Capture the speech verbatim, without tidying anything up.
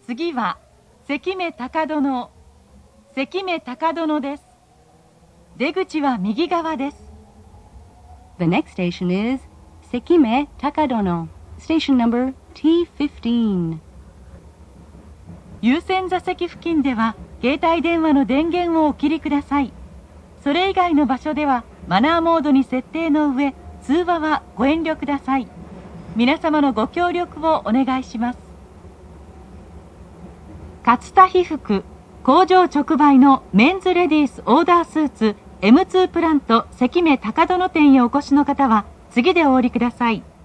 次は関目高殿、関目高殿です。出口は右側です。 The next station is Sekime Takadono, station number T fifteen. 優先座席付近では携帯電話の電源をお切りください。それ以外の場所ではマナーモードに設定の上、通話はご遠慮ください。皆様のご協力をお願いします。勝田被服工場直売のメンズレディースオーダースーツ エムツー プラント関目高殿店へお越しの方は次でお降りください。